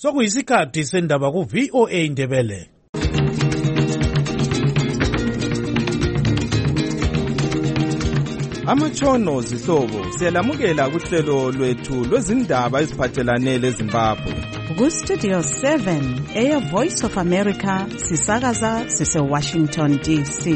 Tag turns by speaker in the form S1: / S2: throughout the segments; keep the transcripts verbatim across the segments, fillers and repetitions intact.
S1: Sokuyisikhathi sendaba ku V O A Indebele.
S2: Amatshono zihlobo siyalamukela kuhlelo lwethu lwezindaba eziphathelane leZimbabwe.
S3: Ku Studio seven, Air Voice of America, sisakaza sise Washington D C.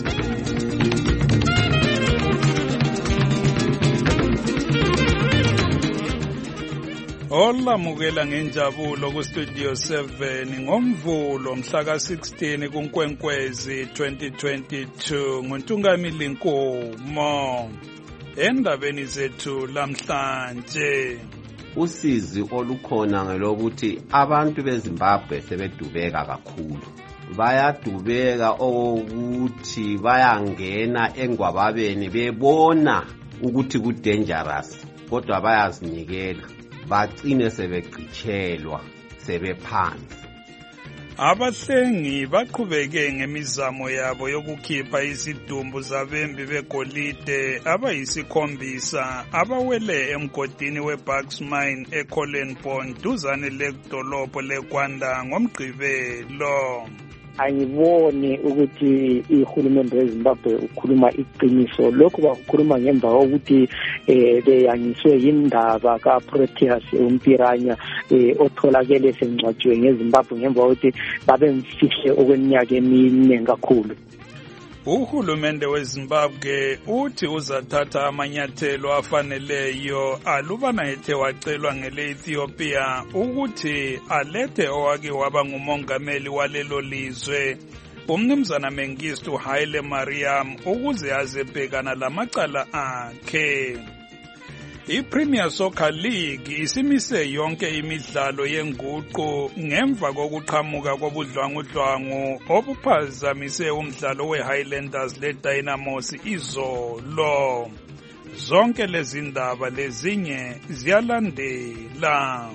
S4: Olamukela ngenjabulo ku Studio seven ngomvulo mhla ka sixteen kuNkwenkwezi twenty twenty-two nguNtungamili Nkomo. Endabeni zethu lamhlanje,
S5: usizi olukhona ngelokuthi abantu beZimbabwe sebedubeka kakhulu. Bayadubeka ukuthi bayangena engwababeni bebona ukuthi ku dangerous, kodwa bayazinikela. Bagcine sebegcitshelwa sebephansi.
S4: Abahlengi baqhubeke ngemizamo yabo yokukhipha izidumbu zabembi begolide abayisikhombisa abawele emgodini weBucks Mine eCollenbond duzane ledolobho leKwanda ngomgqibelo.
S6: Angiboni ukuthi ihulumende weZimbabwe ukhuluma iqiniso. Lokho bakukhuluma ngemva kokuthi eh beyangiswe indaba kaProteas uMpiranya eh otholakele sengcwatshwe ngeZimbabwe ngemva kokuthi babemfihle okweminyaka emine kakhulu.
S4: Uhulumende weZimbabwe uthi uzathatha amanyathelo afaneleyo alubana ethe wacelwa ngele Ethiopia ukuthi alethe owake waba ngumongameli walelo lizwe uMnumzana Mengistu Haile Mariam ukuze azebhekana lamacala akhe. I-Premier Soccer League isimise yonke imidlalo yenguqu ngemva kokuqhamuka kobudlwangudlwangu obuphazamise umdlalo we-Highlanders le-Dynamos izolo. Zonke lezi ndaba lezinye ziyalandela.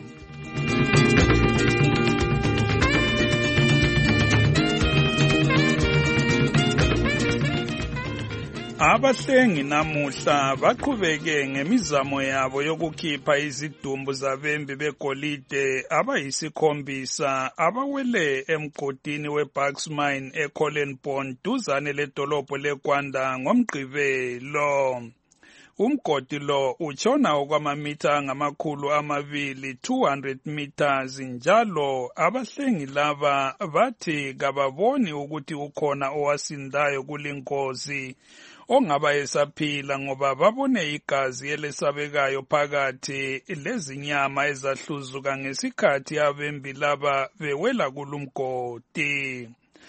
S4: Abahlengi namuhla baqhubeke ngemizamo yabo yokukhipha izidumbu zabembi begolide abayisikhombisa abawele emgodini weBucks Mine eCollenbond duzane ledolobho leKwanda ngomgqibelo. Umgodi lo utshona okwamamitha angamakhulu amabili two hundred meters njalo abahlengi laba bathi kababoni ukuthi ukhona owasindayo kulingozi ongaba esaphila ngoba babone igazi elesabekayo phakathi lezinyama ezahluzuka ngesikhathi abembi laba bewela kulumgodi.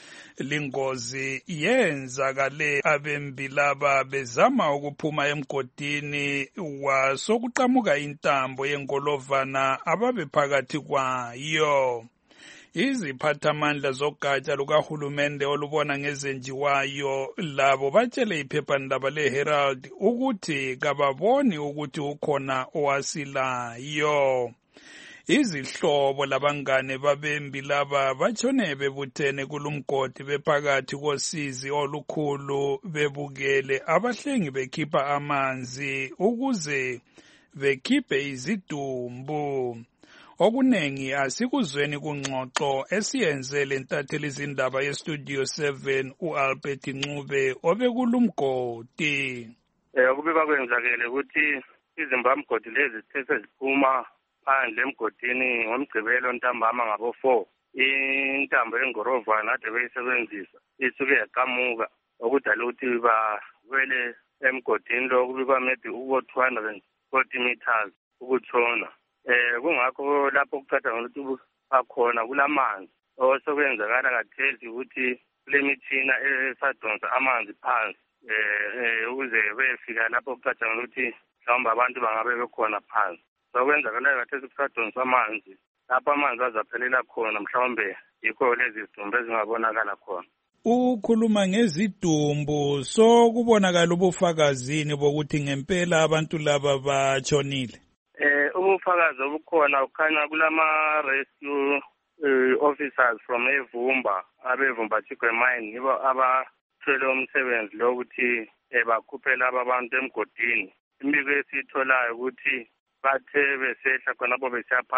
S4: Lingozi yenzakale abembi laba bezama ukuphuma emgodini wasokuqhamuka intambo yengolovana ababe phakathi kwayo. Iziphathamandla zogatsha lukahulumende olubona ngezenjiwayo labo batshele iphephandaba leHerald ukuthi kababoni ukuthi ukhona owasilayo. Izihlobo labangane babembi laba batshone bebuthene kulumgodi bephakathi kosizi olukhulu bebukele abahlengi bekhipha amanzi ukuze bekhiphe izidumbu. Okunengi asikuzweni kungxoxo esiyenze lentatheli izindaba yeStudio seven uAlbert Ncube obekulumgodi.
S7: Eh kubika kwenzakele ukuthi izimbamgodi lezi sithe ziphuma phandle emgodini ngomgqibelo ntambama ngabo four. Intambo yengorovana ade beyisebenzisa isuke yaqhamuka okudala ukuthi bawele emgodini lo kubika maybe ubo two hundred forty meters ukutshona. Eh kungakho lapho kucatha ngokuthi akhona kulamanzi osokwenzakala kathesi ukuthi kulemithina esadonsa amanzi phansi eh ukuze befika lapho kucatha ngokuthi mhlawumbe abantu bangabe bekhona phansi. Sokwenzakala kathesi kusadonsa amanzi lapho amanzi azaphelela khona mhlawumbe yikho lezi zidumbu ezingabonakala khona.
S4: Ukhuluma ngezidumbu so kubonakala ubufakazini bokuthi ngempela abantu laba batshonile.
S7: Eh ubufakazi obukhona ukhanya kulama rescue uh, officers from Evumba abevumba Chigwe Mine nibo abathwele umsebenzi lo ukuthi ebakhuphela abantu emgodini. Imbiko esitholayo ukuthi bathe besehla khonapho besiyaphansi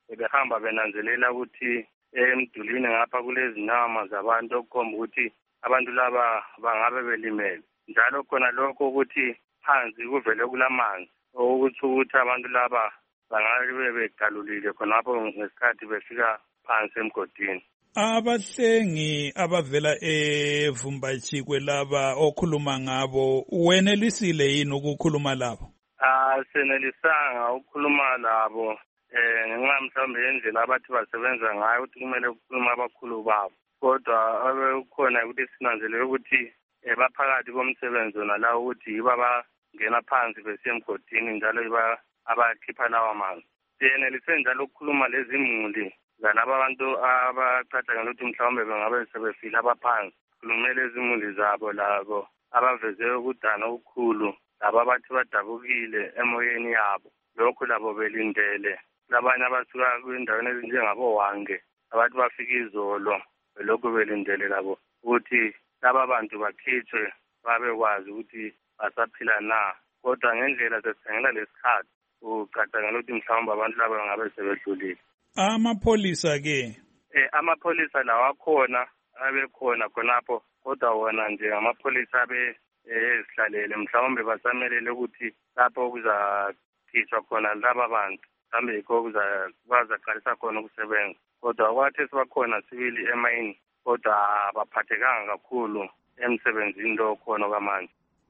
S7: behamba benanzelela ukuthi emdulini ngapha kulezinama zabantu okukhomba ukuthi abantu laba bangabe belimele. Njalo khona lokho ukuthi phansi kuvele kulamanzi okuthi ukuthi abantu laba bangabe begalulile khonapho ngesikhathi befika phansi emgodini.
S4: Abahlengi abavela eVumbatshikwe laba okhuluma ngabo wenelisile yini ukukhuluma labo?
S7: Ah, senelisanga ukukhuluma labo eh ngenxa mhlawumbe yendlela abathi basebenza ngayo ukuthi kumele ukukhuluma abakhulu babo. Kodwa abekhona ukuthi sinanzelele ukuthi baphakathi komsebenzi nalawo ukuthi yibo abangena phansi besemgodini njalo yiba abakhipha lawa manzi. Senelise njalo ukukhuluma lezimuli zalaba abantu abacatha ukuthi mhlawumbe bengabe sebefile abaphansi. Khulumele izimuli zabo labo abaveze ukudana okukhulu laba abathi badabukile emoyeni yabo. Lokho labo belindele labanye abasuka kwindaweni ezinjengabo Wange abathi bafika izolo belokho belindele labo ukuthi laba bantu bakhitshwe babekwazi ukuthi basaphila na. Kodwa ngendlela sesengela lesikhathi ucatha ukuthi mhlawumbe abantu laba bangabe sebedlulile.
S4: Amapholisa ke
S7: eh amapholisa lawa akhona abekhona khonapho kodwa wona nje amapholisa abe ezihlalele mhlawumbe basamelele ukuthi lapho kuzakhishwa khona laba bantu mhlawumbe yikho kuzaqalisa khona ukusebenza. Kodwa kwathi sibakhona sibili emayini kodwa baphathekanga kakhulu emsebenzini lo khona kwamanje.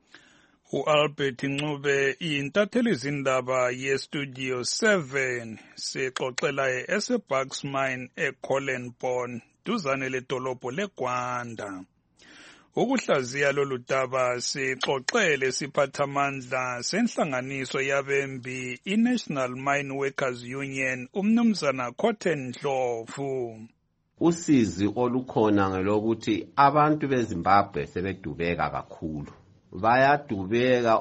S4: U-Albert Ncube intatheli izindaba ye-Studio seven sixoxela ese-Bucks Mine e-Collenborn duzane ledolobho leGwanda. Ukuhlaziya lolu daba sixoxele siphathamandla senhlanganiso yabembi i-National Mine Workers Union umnumzana Cotton Ndlovu.
S5: Usizi olukhona ngelokuthi abantu beZimbabwe sebedubeka kakhulu. Bayadubeka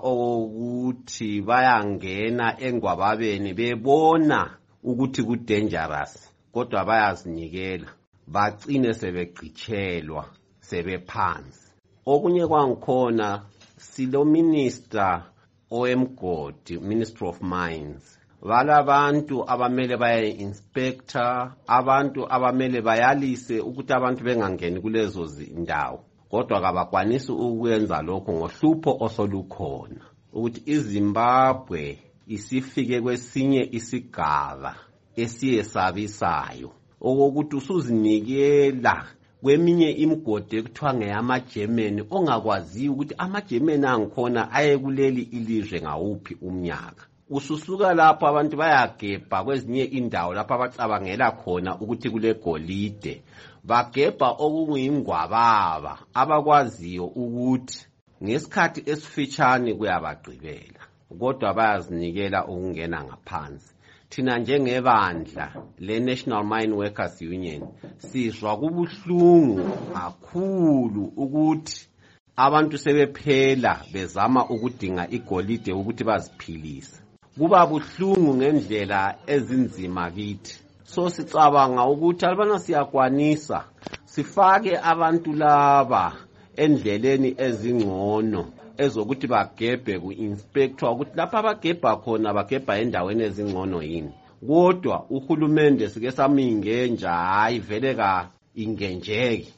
S5: ukuthi bayangena engwababeni bebona ukuthi ku dangerous kodwa bayazinikela bagcine sebegcitshelwa sebephansi. Okunye kwangikhona silo minister oemgodi Ministry of Mines balabantu abamele baye inspector abantu abamele bayalise ukuthi abantu bengangeni kulezo zindawo. Kodwa kabakwanisi ukwenza lokho ngohlupho osolukhona ukuthi iZimbabwe isifike kwesinye isigaba esiyesabisayo okokuthi usuzinikela kweminye imigodi ekuthiwa ngeyamaGermany ongakwazi ukuthi amaGermany angikhona aye kuleli ilizwe ngawuphi umnyaka. Ususuka lapho abantu bayagebha kwezinye indawo lapho abacabangela khona ukuthi kule golide bagebha okunguyingwababa abakwaziyo ukuthi ngesikhathi esifitshane kuyabagqibela kodwa bayazinikela ukungena ngaphansi. Thina njengebandla le-National Mine Workers Union sizwa kubuhlungu kakhulu ukuthi abantu sebephela bezama ukudinga igolide ukuthi baziphilise. Kuba buhlungu ngendlela ezinzima kithi. So sicabanga ukuthi albana siyakwanisa sifake abantu laba endleleni ezingcono ezokuthi bagebhe ku-inspector ukuthi lapha abagebha khona bagebha endaweni ezingcono yini. Kodwa uhulumende sike saminge nje hayi vele ka ingenjeki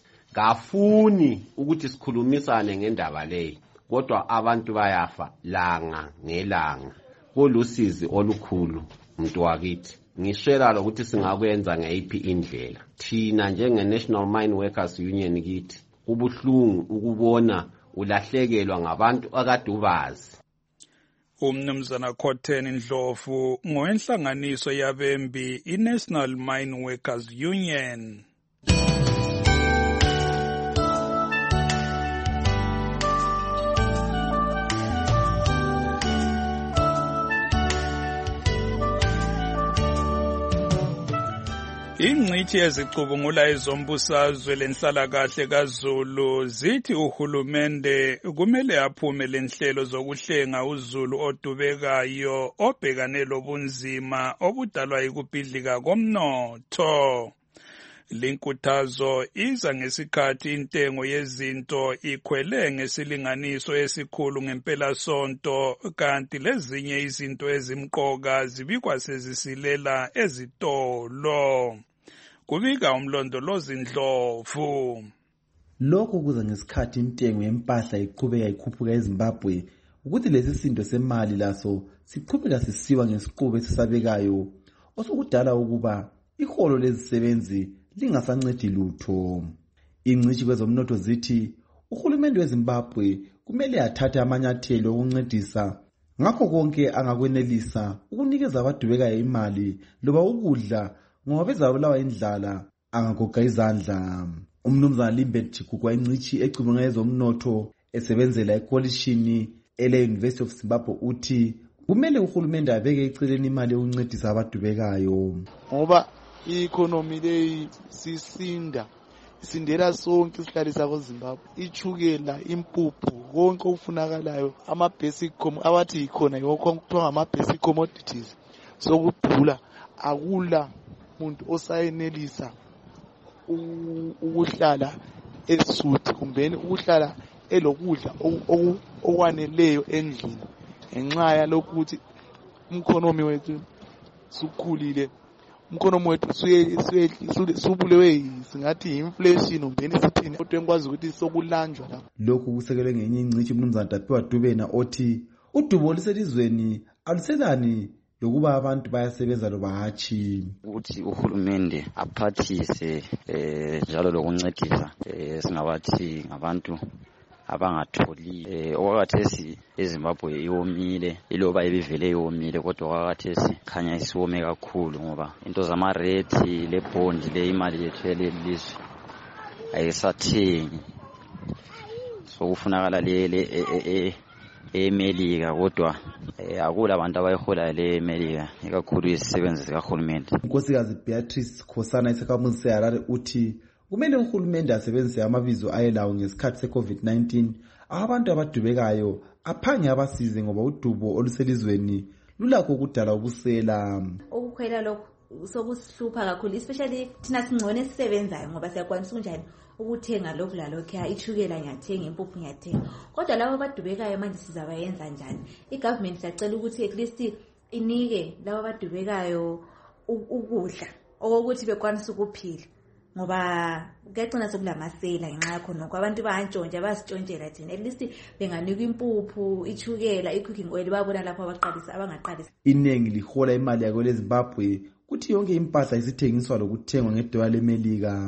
S5: kafuni ukuthi sikhulumisane ngendaba leyo kodwa abantu bayafa langa ngelanga. Kulusizi olukhulu umuntu wakithi. Ngishela ukuthi singakwenza ngayiphi indlela. Thina njenge-National Mine Workers Union kithi kubuhlungu ukubona ulahlekelwa ngabantu akadubazi.
S4: Umnumzana Cotton Ndlovu ngowenhlanganiso yabembi i-National Mine Workers Union. Ingcithi ezicubungula izombusazwe lenhlalakahle kaZulu zithi uhulumende kumele aphume lenhlelo zokuhlenga uZulu odubekayo obhekane lobunzima obudalwa yikubhidlika komnotho. Linkuthazo iza ngesikhathi intengo yezinto ikhwele ngesilinganiso esikhulu ngempela sonto kanti lezinye izinto ezimqoka zibikwa sezisilela ezitolo. Kubika umlondolozi Ndlovu.
S8: Lokho kuza ngesikhathi intengo yempahla iqhubeka ikhuphuka eZimbabwe ukuthi lesi sindo semali laso siqhubeka sisiwa ngesiqubu esisabekayo osukudala ukuba iholo lezisebenzi lingasancedi lutho. Ingcitshi kwezomnotho zithi uhulumende weZimbabwe kumele athathe amanyathelo okuncedisa ngakho konke angakwenelisa ukunikeza abadubekayo imali loba ukudla ngoba bezabulawa indlala angagoqa izandla. Umnumzana Limbet Chikukwa ingcitshi ecubunga ezomnotho esebenzela ekolishini ele University of Zimbabwe uthi kumele uhulumende abeke eceleni imali yokuncedisa abadubekayo
S9: ngoba i-economy leyi sisinda isindela sonke isihlalisa kweZimbabwe ichukela impuphu konke okufunakalayo ama-basic abathi ikhona yokho kuthiwa ngama-basic commodities sokudula akula muntu osayenelisa ukuhlala esuthi kumbeni ukuhlala elokudla okwaneleyo endlini ngenxa yalokuthi umkhonomi wethu sukhulile umkhonomi wethu subulewe singathi inflation umbeni sithini kodwa engikwazi ukuthi sokulanjwa lapho.
S8: Lokhu kusekelwe ngenye ingcitshi umnumzana Tapiwa Dubena othi udubo oluselizweni aluselani lokuba abantu bayasebenza loba hatshi
S10: ukuthi uhulumende aphathise njalo lokuncedisa singabathi ngabantu abangatholi okwakhathesi eZimbabwe iwomile iloba ibivele iwomile kodwa okwakhathesi khanya isiwome kakhulu ngoba into zamarate lebond le imali yethu yelelizwe ayisathengi so kufunakala le eMelika kodwa akula abantu abayihola le eMelika ikakhulu izisebenzi zikahulumende.
S8: Unkosikazi Beatrice Khosana isakhamuzi seHarare uthi kumele uhulumende asebenzise amabizo ayelawo ngesikhathi se-COVID nineteen abantu abadubekayo aphange abasize ngoba udubo oluselizweni lulakho ukudala ubusela.
S11: Ukukhwela lokho sokusihlupha kakhulu especially thina singcone esisebenzayo ngoba siyakwanisa kunjani ukuthenga lokhu lalokho ichukela ngiyathenga impuphu ngiyathenga kodwa labo abadubekayo manje sizabayenza njani? I-government siyacela ukuthi at least inike labo abadubekayo ukudla okokuthi bekwanisa ukuphila ngoba kuyagcina sokulamasela ngenxa yakho nokho abantu bayantshontsha basitshontshela thina at least benganika impuphu ichukela i-cooking oil babona lapho abaqalisa abangaqalisa.
S8: Inengi lihola imali yakho leZimbabwe kuthi yonke impahla isithengiswa lokuthengwa ngedola leMelika.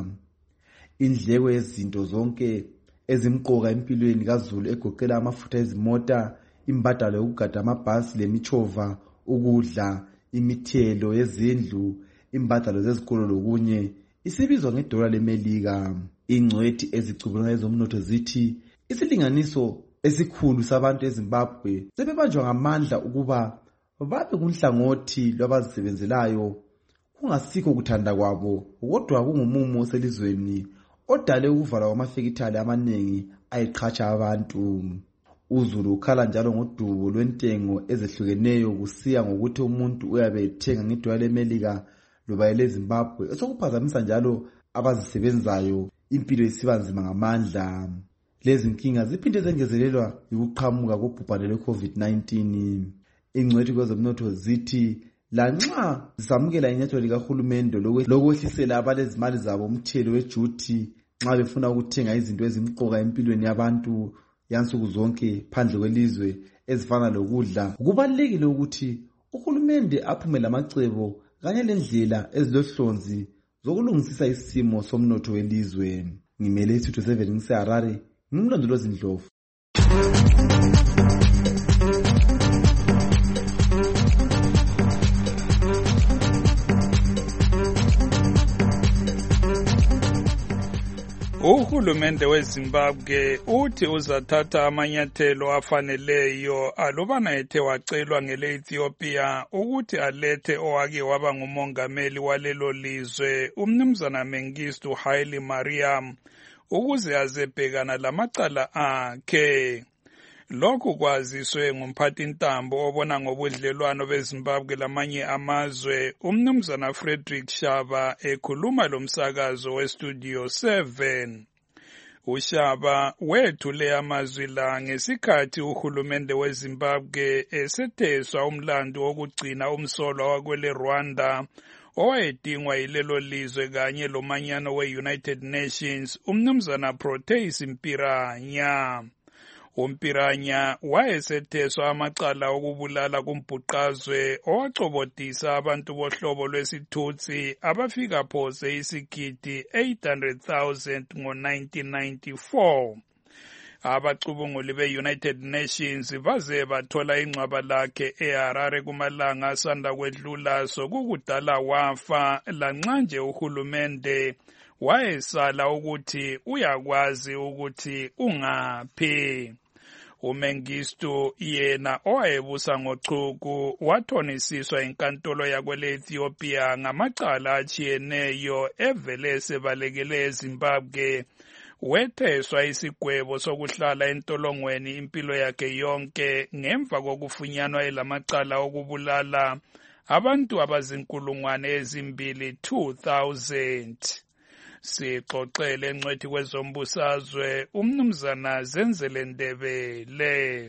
S8: Indleko yezinto zonke ezimqoka empilweni kaZulu egoqela amafutha ezimota, imbadalo yokugada amabhasi lemichova, ukudla, imithelo yezindlu, imbadalo zezikolo lokunye isibizwa ngedola leMelika. Ingcwethi ezicubunga ezomnotho zithi isilinganiso esikhulu sabantu eZimbabwe sebebanjwa ngamandla ukuba babe kunhlangothi lwabazisebenzelayo kungasikho kuthanda kwabo kodwa kungumumo oselizweni odale ukuvala kwamafekithali amaningi ayiqhatsha abantu. UZulu ukhala njalo ngodubo lwentengo ezehlukeneyo kusiya ngokuthi umuntu uyabe ethenga ngedola leMelika loba eleZimbabwe esokuphazamisa njalo abazisebenzayo impilo isiba nzima ngamandla. Lezi nkinga ziphinde zengezelelwa ukuqhamuka kobhubhane lwe-COVID nineteen. Ingcwethi kwezomnotho zithi lanxa zisamukela inyathelo likahulumende lokwehlisela abalezimali zabo umthelo wejuthi nxa befuna ukuthenga izinto ezimqoka empilweni yabantu yansuku zonke phandle kwelizwe ezifana lokudla, kubalulekile ukuthi uhulumende aphume lamacebo kanye lendlela ezilohlonzi zokulungisisa isimo somnotho welizwe. Ngimele isitho seven ngiseHarare, ngimlondolozi Ndlovu.
S4: Uhulumende weZimbabwe uthi uzathatha amanyathelo afaneleyo alubana ethe wacelwa ngele Ethiopia ukuthi alethe owake waba ngumongameli walelo lizwe umnumzana Mengistu Haile Mariam ukuze azebhekana lamacala akhe. Lokhu kwaziswe ngumphathintambo obona ngobudlelwano beZimbabwe lamanye amazwe umnumzana Frederick Shaba ekhuluma lomsakazo weStudio seven. uShaba wethule amazwi la ngesikhathi uhulumende weZimbabwe esetheswa umlando wokugcina umsolwa wakwele Rwanda owayedingwa yilelo lizwe kanye lomanyano we-United Nations umnumzana Proteus Mpiranya. uMpiranya wayesetheswa amacala okubulala kumbhuqazwe owacobodisa abantu bohlobo lwesithutsi abafika phose isigidi eight hundred thousand ngo-nineteen ninety-four. Abacubunguli be-United Nations baze bathola ingcwaba lakhe eHarare kumalanga asanda kwedlula sokukudala wafa lanxa nje uhulumende wayesala ukuthi uyakwazi ukuthi ungaphi. uMengistu yena owayebusa ngochuku wathonisiswa inkantolo yakwele Ethiopia ngamacala achiyeneyo evele sebalekele eZimbabwe. Wetheswa isigwebo sokuhlala entolongweni impilo yakhe yonke ngemva kokufunyanwa elamacala okubulala abantu abazinkulungwane ezimbili two thousand. Sixoxele encwethi kwezombusazwe umnumzana Zenzele Ndebele.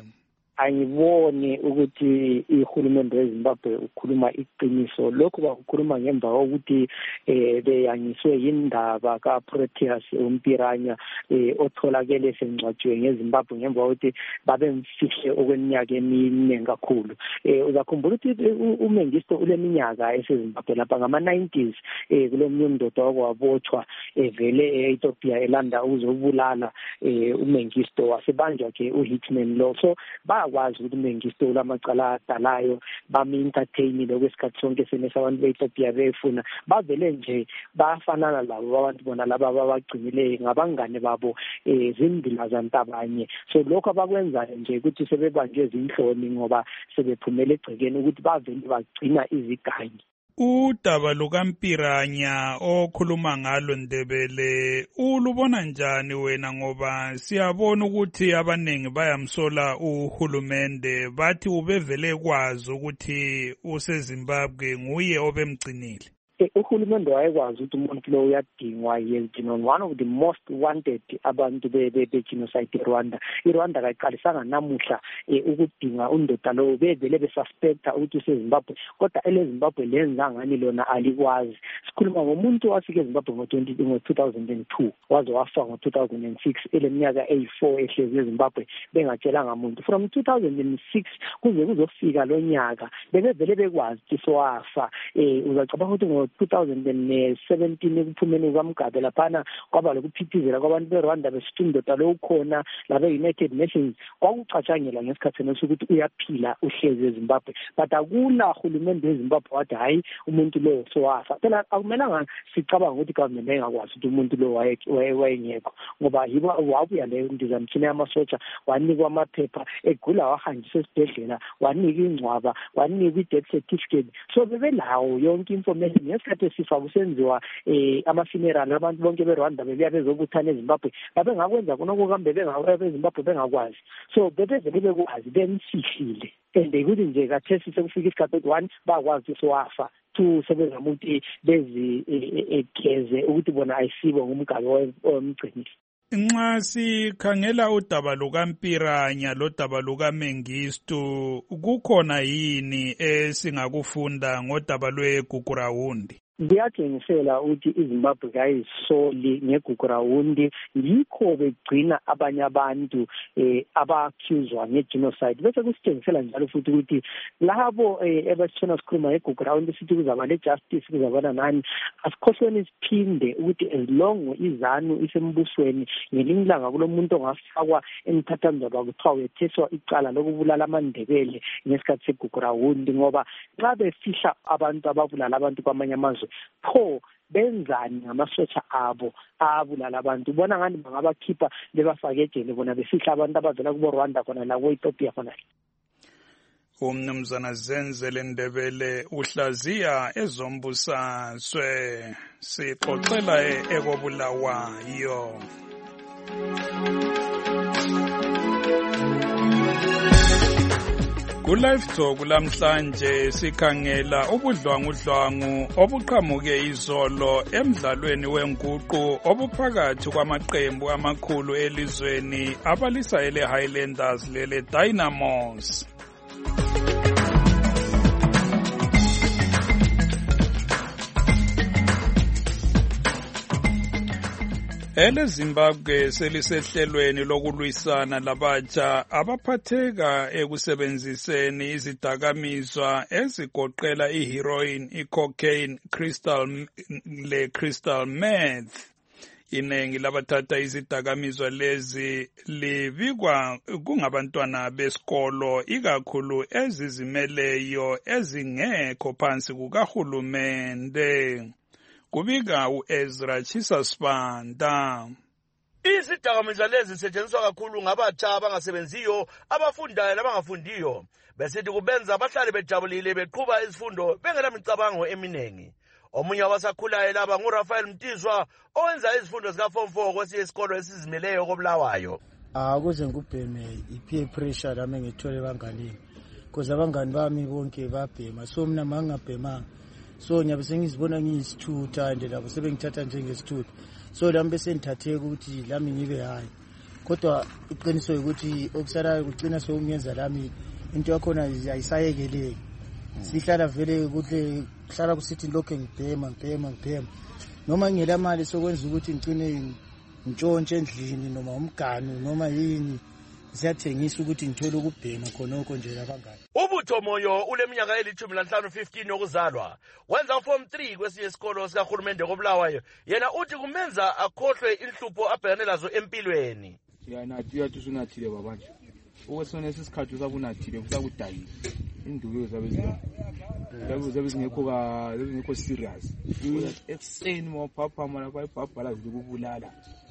S6: Angiboni ukuthi ihulumende weZimbabwe ukhuluma iqiniso. Lokho bakukhuluma ngemva kokuthi eh beyangiswe indaba kaProteus Mpiranya eh otholakele sengcwatshwe ngeZimbabwe ngemva kokuthi babemfihle okweminyaka emine kakhulu. Eh uzakhumbula ukuthi uMengistu uleminyaka eseZimbabwe lapha ngama nineties eh kulomnye ndoda okwabotshwa evele eEthiopia elanda uzobulala eh uMengistu wasebanjwa ke uHitman lo. So ba kwazi ukuthi uMengistu lamacala adalayo bami-entertainile kwesikhathi sonke senesa abantu be-Ethiopia befuna bavele nje bafanana labo abantu bona laba abagcinileyo ngabangane babo eh zimbila zantabanye. So lokho abakwenzayo nje ukuthi sebebanjwe ezinhloni ngoba sebephumela egcekeni ukuthi bavele bagcina izigangi.
S4: Udaba lukaMpiranya okhuluma ngalo Ndebele ulubona njani wena ngoba siyabona ukuthi abanengi bayamsola uhulumende bathi ubevele kwazi ukuthi useZimbabwe nguye obemgcinile?
S6: Uhulumende wayekwazi ukuthi umuntu lo uyadingwa yena one of the most wanted abantu be-genocide eRwanda. iRwanda kayiqalisanga namuhla ukudinga undoda lo bevele besuspecta ukuthi useZimbabwe kodwa eleZimbabwe lenza ngani lona alikwazi. Sikhuluma ngomuntu wafika eZimbabwe ngo two thousand two waze wafa ngo two thousand six eleminyaka eighty-four ehlezi eZimbabwe bengatshelanga muntu. From two thousand six kuze kuzofika lo nyaka bevele bekwazi ukuthi sowafa. Eh uzacabanga ukuthi ngo two thousand seventeen ekuphumeni kwaMgabe laphana kwaba lokuphithizela kwabantu beRwanda besithi indoda lo ukhona labe United Nations kwakucatshangela ngesikhathi sokuthi uyaphila uhlezi eZimbabwe but akula uhulumende weZimbabwe wathi hayi umuntu lo sowafa. Phela akumelanga sicabanga ukuthi government engakwazi ukuthi umuntu lo wayengekho ngoba yibo wabuya leyo ndizamthina amasotsha wanikwa amaphepha egula wahanjiswa esibhedlela wanika ingcwaba wanika i-death certificate. So bebelawo yonke information ngesikhathi sifa kusenziwa eh ama-funeral abantu bonke beRwanda bebuya bezobuthana eZimbabwe babengakwenza konke kambe beZimbabwe bengakwazi. So bebevele bekwazi bemsihlile and ukuthi nje kathesi sekufika isikhathi one bakwazi sowafa two sebezama ukuthi bezi egeze ukuthi bona ayisibo ngumgabe omgcinile.
S4: Nxa sikhangela udaba lukaMpiranya lodaba lukaMengistu kukhona yini esingakufunda ngodaba lweGugurawundi?
S6: Ngiyatshengisela ukuthi iZimbabwe kayisoli ngeGugurawundi yikho begcina abanye abantu eh abaccused ngegenocide bese kusitshengisela njalo futhi ukuthi labo ebasithona sikhuluma ngeGugurawundi sithi kuzaba lejustice kuzabana nani asikhohlweni siphinde ukuthi as long izanu isembusweni ngelinye ilanga kulomuntu ongafakwa emthathanzaba kuthiwa wetheswa icala lokubulala amaNdebele ngesikhathi seGugurawundi ngoba xa befihla abantu ababulala abantu kwamanye amazwe pho benzani ngamasotsha abo abulala abantu bona ngani bangabakhipha bebafake ejele bona befihla abantu abavela kubo Rwanda khona la kweEthiopia khona.
S4: Umnumzana Zenzele Ndebele uhlaziya ezombusazwe sixoxela ekobulawayo. Ku-Live Talk lamhlanje sikhangela ubudlwangudlwangu obuqhamuke izolo emdlalweni wenguqu obuphakathi kwamaqembu amakhulu elizweni abalisa ele Highlanders lele Dynamos. Ele Zimbabwe selisehlelweni lokulwisana labatsha abaphatheka ekusebenziseni izidakamizwa ezigoqela iheroin, icocaine, crystal le crystal meth. Inengi labathatha izidakamizwa lezi libikwa kungabantwana besikolo ikakhulu ezizimeleyo ezingekho phansi kukahulumende. Kubika uEzra Chisasibanda.
S12: Izidakamizwa lezi zisetshenziswa kakhulu ngabatsha abangasebenziyo, abafundayo labangafundiyo, besithi kubenza abahlale bejabulile beqhuba izifundo bengelamicabango eminengi. Omunye wabasakhulayo laba nguRafael Mtizwa owenza izifundo zika form four kwesinye isikolo esizimeleyo koBulawayo.
S13: Ah kuze ngubheme i-peer pressure lami ngithole banganini. Because abangani bami bonke babhema, so mina mangabhemanga. So nyabe sengizibona ngiyisithutha nje labo sebengithatha njengesithutha. So lami bese ngithathe ukuthi lami ngibe hayi. Kodwa iqiniso ukuthi okusalayo kugcina sokungenza lami into yakhona ayisayekeleki. Sihlala vele kuhle hlala kusithi lokho ngibhema ngibhema ngibhema. Noma ngela mali sokwenza ukuthi ngicine ngitshontshe endlini noma umganu noma yini. Siyathengisa ukuthi ngithole ukubhema khonoko nje labangani.
S12: Ubutho Moyo uleminyaka elithumi lanhlanu fifteen yokuzalwa. Wenza form three kwesinye isikolo sikahulumende koBulawayo. Yena uthi kumenza akhohlwe inhlupho abhekane lazo empilweni.
S9: Yana tiyathi sunathile babanje. Okwesona isikhathi sakunathile kusakudayisa. Induku zabezizwa. Labo zabezingekho ka ngekho serious. Explain more papa mara kwa papa la zikubulala.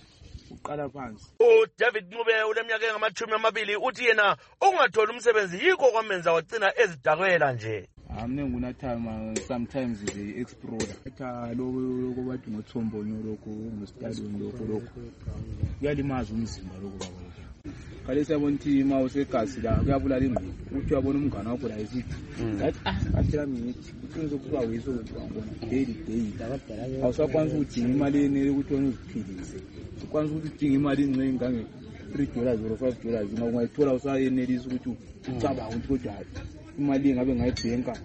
S9: Uqala phansi.
S12: uDavid Ncube uleminyaka engamachumi amabili uthi yena ungathola umsebenzi yikho kwamenza wagcina ezidakwela nje.
S9: Amne ngunathama sometimes the explorer. Etha lokho bathi ngoTsombonyo lokho ngostadium lokho lokho. Kuyalimaza umzimba lokho baba. Kale siyabona ukuthi ima usegasi la kuyabulala ingqondo. Uthi uyabona umngane wakho la isithi. Ngathi ah athela mithi. Uqiniso kuba wiso ukuthi wabona daily daily. Awusakwanisa ukudinga imali enele ukuthi wena uziphilise. Ukwanisa ukuthi udinga imali encinci ngange three dollars or five dollars ngoba ungayithola usayenelisa ukuthi ucabanga ukuthi kodwa imali engabe ngayibhenka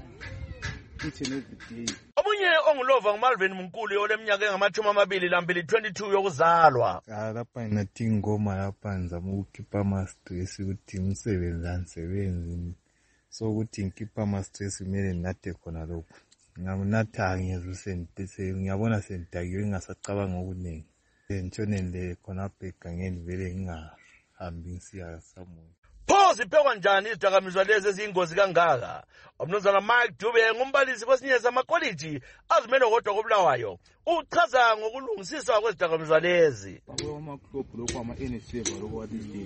S9: each and every day.
S12: Omunye ongulova nguMalvin Mnkulu oleminyaka engamachumi amabili lambili twenty-two yokuzalwa.
S14: Ah lapha nginathi ingoma lapha ngizama ukukhipha ama stress ukuthi umsebenzi ansebenzi. So ukuthi ngikhipha ama stress kumele ninathe khona lokho. Ngamunatha ngiyezwe sentise ngiyabona sentakiwe ngasacabanga okuningi. Ngitshonele khona bheka ngendivele ngingahambi ngisiya samuwe.
S12: Pho ziphekwa njani izidakamizwa lezi eziyingozi kangaka? Umnumzana Mike Dube ngumbalisi kwesinye samakoliji azimele kodwa koBulawayo. Uchaza ngokulungisiswa kwezidakamizwa lezi.
S9: Babo ama club lokho ama N S F lokho wathi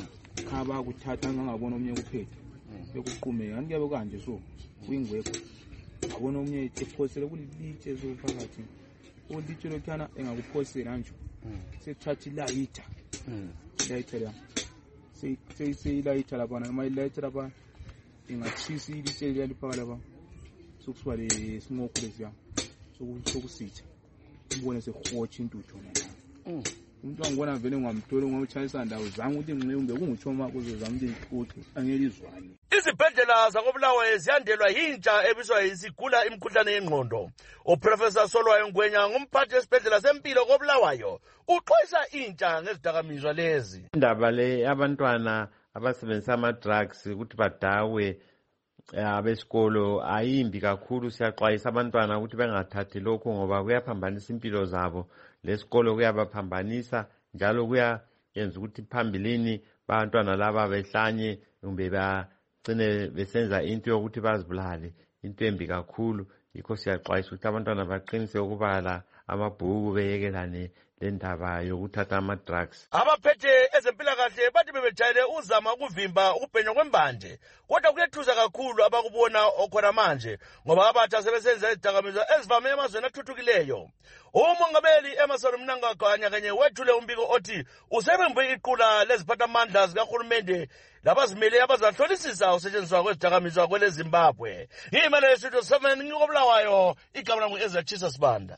S9: khaba kuthatha ngangabona omnye kuphethe. Bekuqume yani kuyabe kanje so kuyingwekho. Abona omnye ephosele kulitshe so phakathi. Ulitshe lokhana engakuphosela nje. Sethatha ilayitha. Ilayitha la. Say say say ilayitha lapha noma ilayitha lapha ingachisi ilitshe liyaliphaka lapha. Sokuswa le smoke lesiya. Sokusitha. Ubone sehotsha intuthu na. Umuntu angibona vele ngamthola ngomchayisa ndawo zanga ukuthi ngiqembe kunguthoma kuzozama ukuthi iquthe angelizwane.
S12: Izibhedlela zakoBulawayo ziyandelwa yintsha ebiswa isigula imikhuhlane yengqondo. uProfessor Solwayo Ngwenya ngumphathi wesibhedlela sempilo koBulawayo uxwayisa intsha ngezidakamizwa lezi.
S15: Indaba le abantwana abasebenzisa ama drugs ukuthi badawe abesikolo ayimbi kakhulu. Siyaxwayisa abantwana ukuthi bengathathi lokho ngoba kuyaphambanisa impilo zabo. Lesikolo kuyabaphambanisa njalo kuyayenza ukuthi phambilini abantwana laba behlanye kumbe bagcine besenza into yokuthi bazibulale, into embi kakhulu. yikho siyaxwayisa ukuthi abantwana baqinise ukubala amabhuku beyekelane lendaba yokuthatha ama-drugs.
S12: Abaphethe ezempilakahle bathi bebejayele uzama ukuvimba ukubhenywa kwembanje, kodwa kuyethusa kakhulu abakubona okhona manje ngoba abatsha sebesenza izidakamizwa ezivame emazweni athuthukileyo. Umongameli Emmerson Mnangagwa kanye wethule umbiko othi usebembe iqula leziphathamandla zikahulumende labazimele abazahlolisisa usetshenziswa kwezidakamizwa kwele Zimbabwe. Ngimele Studio seven ngikobulawayo, igama lami Ezra Chisa Sibanda.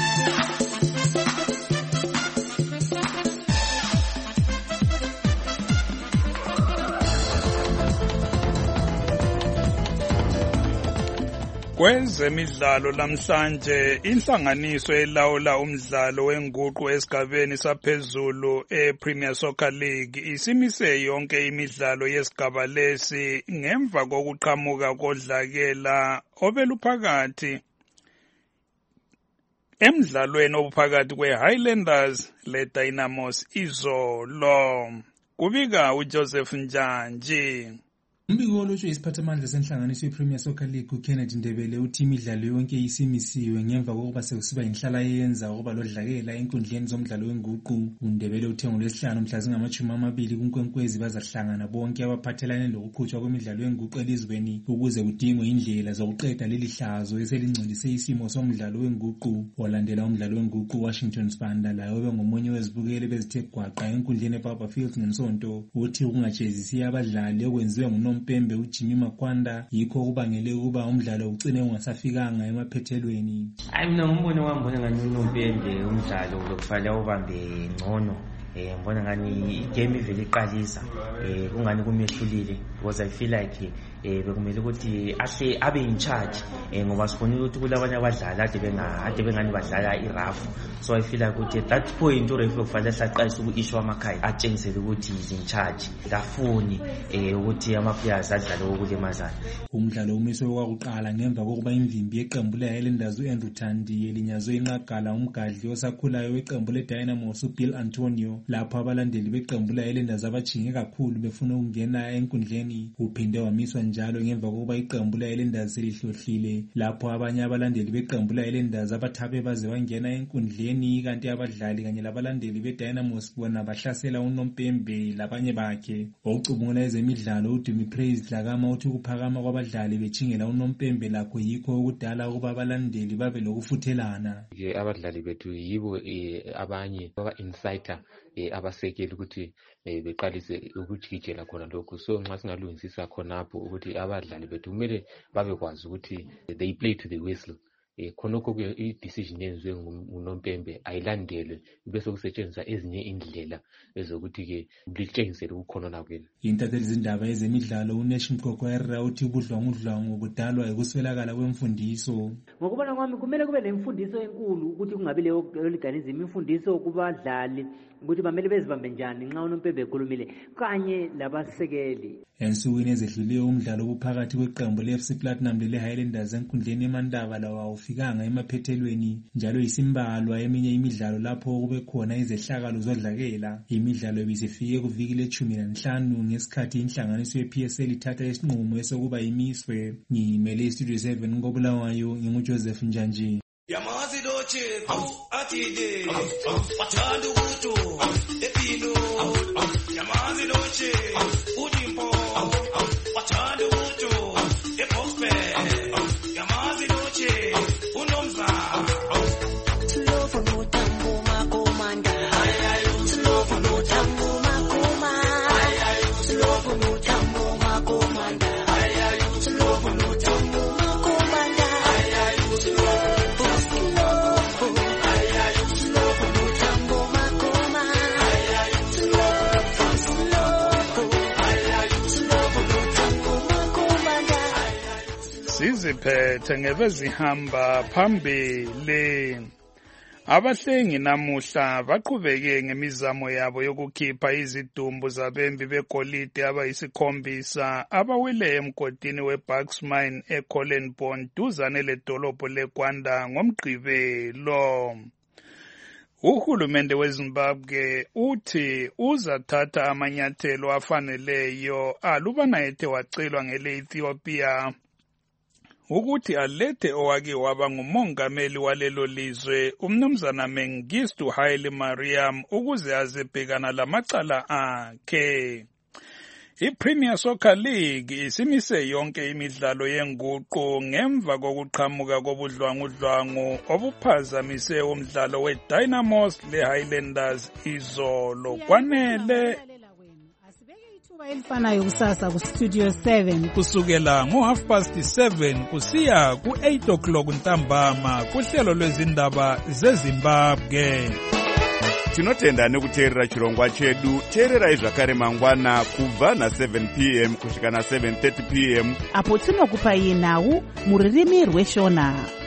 S4: Kwezemidlalo lamhlanje inhlanganiso elawula umdlalo wenguqu esigabeni saphezulu ePremier Soccer League isimise yonke imidlalo yesigaba lesi ngemva kokuqhamuka kodlakela obeluphakathi emidlalweni obuphakathi kweHighlanders leDynamos izolo. Kubika uJoseph Njanji.
S16: Umbiko olotshwe isiphathamandla senhlanganiso yePremier Soccer League uKennedy Ndebele uthi imidlalo yonke isimisiwe ngemva kokuba sekusiba inhlala yenza ukuba lodlakela enkundleni zomdlalo wenguqu. uNdebele uthe ngolwesihlanu mhla zingamashumi amabili kuNkwenkwezi bazahlangana bonke abaphathelane lokuqhutshwa kwemidlalo yenguqu elizweni ukuze kudingwe indlela zokuqeda leli hlazo eselingcolise isimo somdlalo wenguqu. Olandela umdlalo wenguqu Washington Sibanda laye obengomunye wezibukeli bezithe gwaqa enkundleni eBarberfield ngensonto uthi ukungajezisi abadlali okwenziwe nguNo Mpembe uJimmy Makwanda yikho kubangele ukuba umdlalo ugcine ungasafikanga emaphethelweni.
S17: Hayi mina ngumbono wami mbona ngani uNompembe umdlalo lokufanele ubambe ngcono. Eh mbona ngani igame ivele iqalisa eh kungani kumehlulile because I feel like eh bekumele ukuthi ahle abe in charge eh ngoba sibonile ukuthi kulabanye abadlali ade benga ade bengani badlala irafu. So I feel like ukuthi at that point urefu kufanele saqalisa ukuissue amakhaya atshengisele ukuthi is in charge kafuni eh ukuthi ama players adlale okulimazana.
S16: Umdlalo umiswe kwakuqala ngemva kokuba imvimbi yeqembu leHighlanders uAndrew Thandi elinyazwe inqagala umgadli osakhulayo weqembu leDynamos uBill Antonio lapho abalandeli beqembu leHighlanders abajinge kakhulu befuna ukungena enkundleni. Uphinde wamiswa njalo ngemva kokuba iqembu leHighlanders selihlohlile lapho abanye abalandeli beqembu leHighlanders abathabe baze wangena enkundleni kanti abadlali kanye labalandeli beDynamos bona bahlasela uNompembe labanye bakhe. Okucubungula ezemidlalo uDumi Praise Dlakama uthi ukuphakama kwabadlali bechingela uNompembe lakho yikho okudala ukuba abalandeli babe lokufuthelana.
S18: Abadlali bethu yibo abanye baba insider abasekeli ukuthi beqalise ukujikijela khona lokho. So nxa singalungisisa khonapho ukuthi abadlali bethu kumele babekwazi ukuthi they play to the whistle. Eh khonokho ke i-decision yenziwe nguNompembe ayilandelwe bese kusetshenziswa ezinye indlela ezokuthi ke litshengise ukukhonona kwenu.
S16: Intatheli zindaba ezemidlalo uNation Kokwera uthi ubudlwangudlwangu budalwa ekuswelakala kwemfundiso.
S19: Ngokubona kwami kumele kube lemfundiso enkulu ukuthi kungabi le organism imfundiso kubadlali ukuthi bamele bezibambe njani nxa uNompembe ekhulumile kanye labasekeli.
S16: Ensukwini ezedlule umdlalo obuphakathi kweqembu leF C Platinum leHighlanders enkundleni eMandaba lawo awufikanga emaphethelweni njalo isimbalwa eminye imidlalo lapho kube khona izehlakalo zodlakela. Imidlalo ibisifike kuviki lethumi nanhlanu ngesikhathi inhlanganiso yeP S L ithatha isinqumo esokuba imiswe. Ngimele Studio seven ngobulawayo nginguJoseph Njanji.
S20: Yamazi doche atide wathanda ukuthi epilo yamazi doche udimpo wathanda ukuthi epospe yamazi doche unomza tulovo mutambo makomanda tulovo mutambo makoma tulovo mutambo makomanda tulovo mutambo makomanda
S4: siziphethe ngebezihamba phambili. Abahlengi namuhla baqhubeke ngemizamo yabo yokukhipha izidumbu zabembi begolide abayisikhombisa abawele emgodini weBucks Mine eCollenbone duzane ledolobho leGwanda ngomgqibelo. Uhulumende weZimbabwe uthi uzathatha amanyathelo afaneleyo alubana ethe wacelwa ngele Ethiopia ukuthi alethe owake waba ngumongameli walelo lizwe umnumzana Mengistu Haile Mariam ukuze azebhekana lamacala akhe. I-Premier Soccer League isimise yonke imidlalo yenguqu ngemva kokuqhamuka kobudlwangudlwangu obuphazamise umdlalo we-Dynamos le-Highlanders izolo. Kwanele
S21: elifanayo kusasa ku-Studio seven
S1: kusukela ngo-half past seven kusiya ku-eight o'clock ntambama kuhlelo lwezindaba zeZimbabwe.
S22: tinotenda nekuteerera chirongwa chedu. Teererai zvakare mangwana kubva na-seven p m kusvika na-seven thirty p m
S3: apo tinokupai nhau muririmi rweshona.